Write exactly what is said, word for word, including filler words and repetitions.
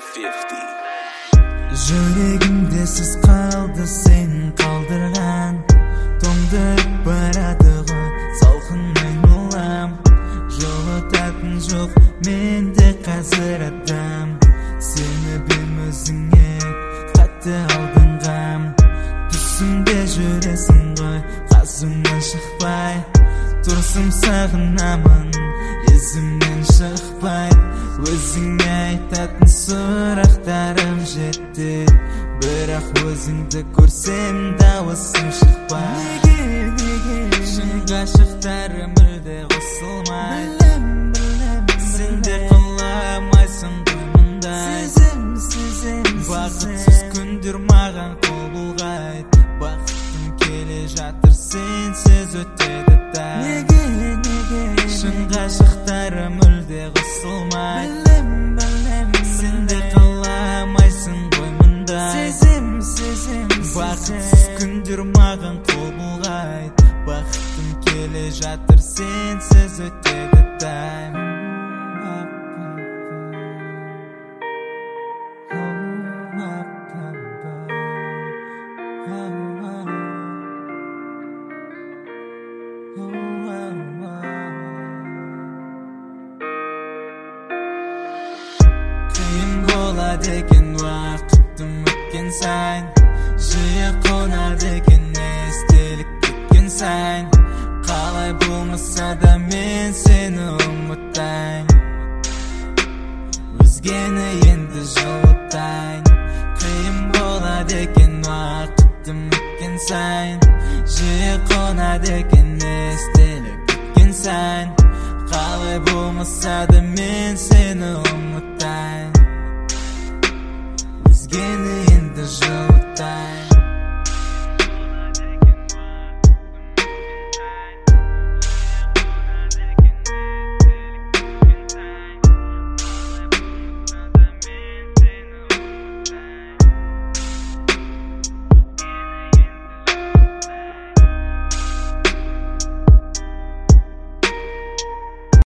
fifty. Жүрегімде сіз қалды, сен қалдырған тоңдырып барады ғой салқын айналам. Жолататын жоқ менде қазір адам, сеніп өзіңе қатты алданғам. Түсімде жүресің ғой қасымнан шықпай, тұрсым сағынамын есімнен шықпай. Өзіңе айтатын сұрақтарым жетті, бірақ өзіңді көрсем дауысым шықпай. Неге, неге, шын ғашықтары мүлде қосылмай. Білем, білем, сен де қаламайсың ғой мұндай. Сезем, сезем, бақытсыз күндер маған қол бұлғайды. Бақытым келе жатыр, сенсіз өтеді тай. Неге, неге, шын ғашықтары мүлде қосылмай. Білем, білем, сен де қаламайсың ғой мұндай. Сезем, сезем, бақытсыз күндер маған қол бұлғайды. Бақытым келе жатыр, сенсіз өтеді тай. Қиын болады екен уақытым өткен сайын, жиі қонады екен естелік кеткен сайын. Қалай болмаса да мен сені ұмытайын, өзгені енді жылытайын. Қиын болады екен уақытым өткен сайын, жиі қонады екен естелік кеткен сайын. Қалай болмаса да мен сені ұмытайын, өзгені енді жылытайын.